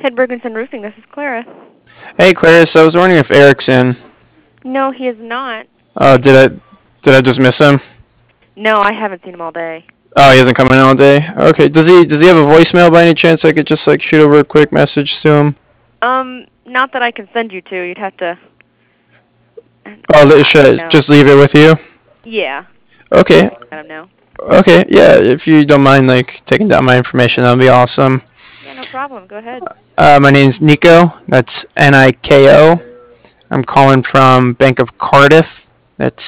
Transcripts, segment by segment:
Hedbergenson Roofing, this is Clara. Hey, Clarice, I was wondering if Eric's in. No, he is not. Oh, did I just miss him? No, I haven't seen him all day. Oh, he hasn't come in all day. Okay, does he have a voicemail by any chance? I could just like shoot over a quick message to him. Not that I can send you to. You'd have to. Oh, should I No. just leave it with you? Yeah. Okay. Let him know. Okay, yeah, if you don't mind like taking down my information, that'd be awesome. Yeah, no problem. Go ahead. My name's Nico. That's Niko. I'm calling from Bank of Cardiff. That's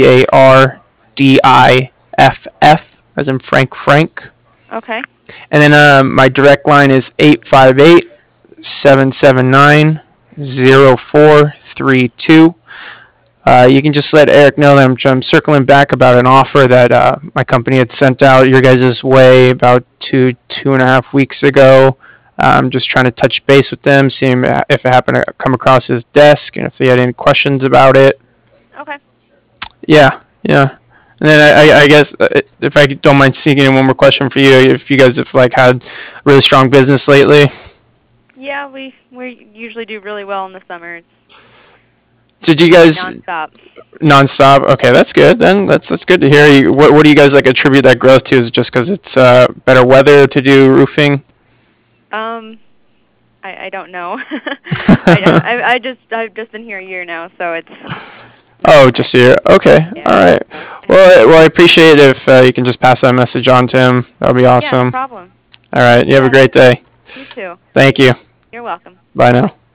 Cardiff, as in Frank. Okay. And then my direct line is 858-779-0432. You can just let Eric know that I'm circling back about an offer that my company had sent out your guys' way about two and a half weeks ago. I'm just trying to touch base with them, seeing if it happened to come across his desk and if they had any questions about it. Okay. Yeah. And then I guess if I don't mind sneaking in one more question for you, if you guys have like had really strong business lately. Yeah, we usually do really well in the summer. It's Did you guys nonstop. nonstop? Okay, that's good. Then that's good to hear. What do you guys like attribute that growth to? Is it just because it's better weather to do roofing? I don't know. I've just been here a year now, so it's. Oh, just here. Okay. Yeah. All right. Well, I appreciate it if you can just pass that message on to him. That would be Yeah, awesome. no problem. All right. You have a great day. You too. Thank you. You're welcome. Bye now.